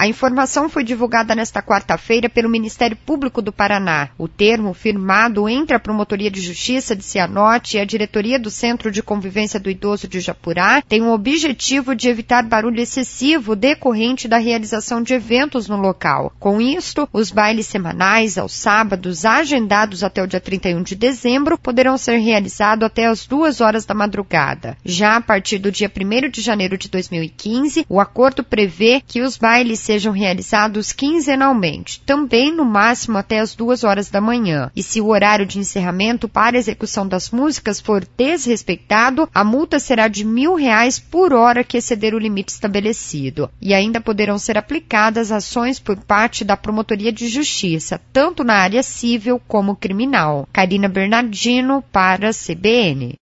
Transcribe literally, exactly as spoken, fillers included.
A informação foi divulgada nesta quarta-feira pelo Ministério Público do Paraná. O termo, firmado entre a Promotoria de Justiça de Cianorte e a Diretoria do Centro de Convivência do Idoso de Japurá, tem o objetivo de evitar barulho excessivo decorrente da realização de eventos no local. Com isto, os bailes semanais aos sábados, agendados até o dia trinta e um de dezembro, poderão ser realizados até as duas horas da madrugada. Já a partir do dia primeiro de janeiro de dois mil e quinze, o acordo prevê que os bailes sejam realizados quinzenalmente, também no máximo até as duas horas da manhã. E se o horário de encerramento para a execução das músicas for desrespeitado, a multa será de mil reais por hora que exceder o limite estabelecido. E ainda poderão ser aplicadas ações por parte da Promotoria de Justiça, tanto na área civil como criminal. Karina Bernardino para a C B N.